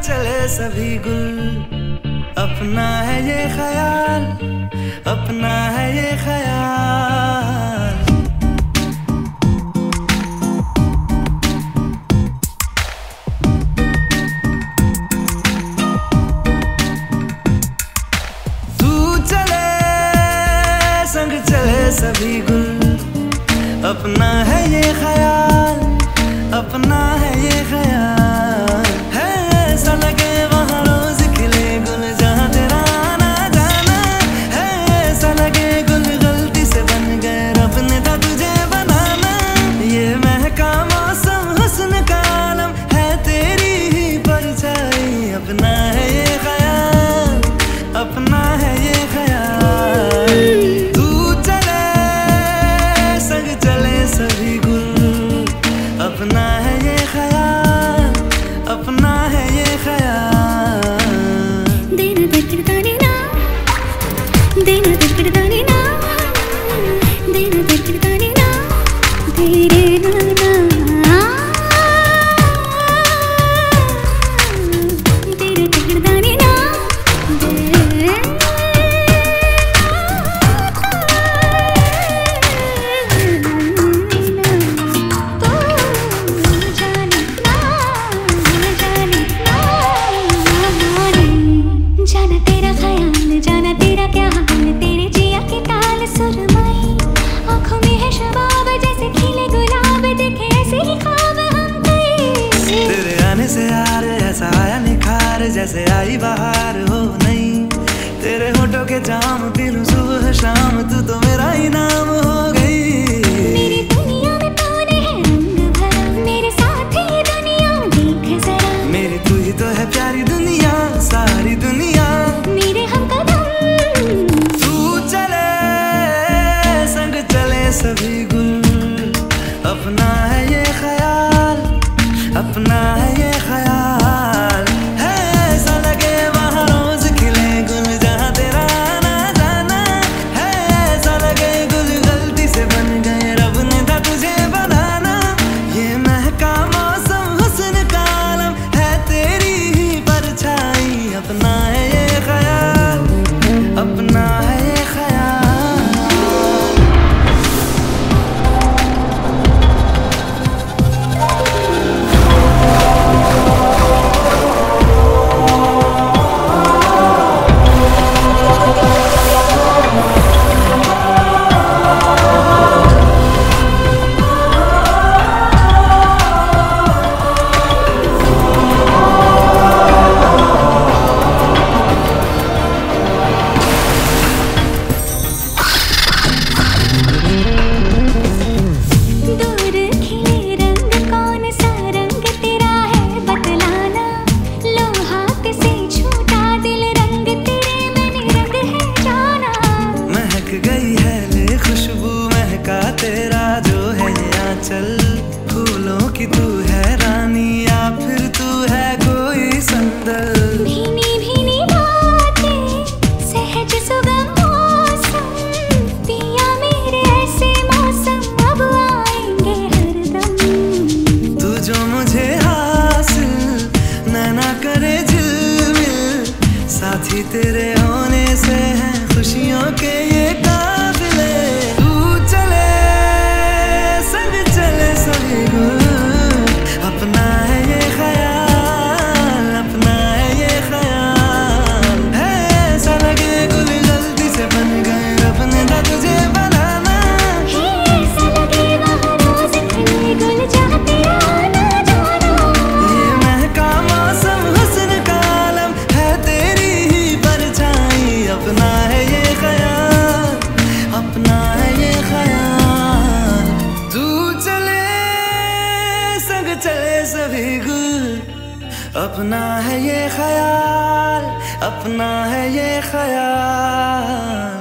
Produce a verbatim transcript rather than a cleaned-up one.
चले सभी गुल, अपना है ये ख्याल, अपना है ये ख्याल। तू चले संग चले सभी गुल, अपना है ये ख्याल, अपना है ये ख्याल। है ऐसा लगे वहाँ रोज खिले गुल जहाँ तेरा आना जाना, है ऐसा लगे गुल गलती से बन गए रब ने था तुझे बनाना। ये महका मौसम हुस्न का आलम है तेरी ही परछाई, अपना है ये ख्याल, अपना है ये ख्याल। तू चले संग चले सभी गुल, अपना है ये ख्याल, अपना है ये ख्याल। देना दिलकड़ाने ना, देना दिलकड़ाने ना, देना दिलकड़ाने ना, तेरे नाना। तेरे दिलकड़ाने ना, जाना तेरा ख्याल, जाना तेरा क्या हाल, तेरे जिया की ताल सुरमई आँखों में है शबाब जैसे खिले गुलाब, देखे ऐसे ही ख्वाब हम कई। तेरे आने से यार ऐसा आया निखार, जैसे आई बाहर हो नहीं। तेरे होठों के जाम पीलूं सुबह शाम, तू तो मेरा ही नाम हो गई। मेरी दुनिया में तूने है रंग भरा, मेरे साथ ही दुनिया देख जरा। मेरी तू ही तो है प्यारी दुनिया, सारी दुनिया मेरे हमकदम। तू चले संग चले सभी गुल, अपना है ये ख्याल, अपना है ये ख्याल। है ऐसा लगे वहाँ रोज खिले गुल जहाँ तेरा आना जाना, है ऐसा लगे गुल गलती से बन गए रब ने था तुझे बनाना। ये महका मौसम हुस्न का आलम है तेरी ही परछाई, अपना है ये ख्याल, अपना है ये ख्याल। गई है ले खुशबू महका तेरा जो है ये आंचल। फूलों की तू है रानी या फिर तू है कोई संदल। भीनी भीनी बातें सहज सुगम मौसम, पिया मेरे ऐसे मौसम अब आएंगे हरदम। तू जो मुझे हासिल न ना करे झिलमिल, साथी तेरे होने से है खुशियों के ये काफिले। तू चले संग चले सभी गुल, अपना है ये ख्याल, अपना है ये ख्याल। है ऐसा लगे गुल गलती से बन गए रब ने था तुझे बनाना। है ऐसा लगे वहाँ रोज खिले गुल जहाँ तेरा आना जाना। ये महका मौसम हुस्न का आलम है तेरी ही परछाई, अपना है ये ख्याल, अपना है ये ख्याल। तू चले संग चले सभी गुल, अपना है ये ख्याल, अपना है ये ख्याल।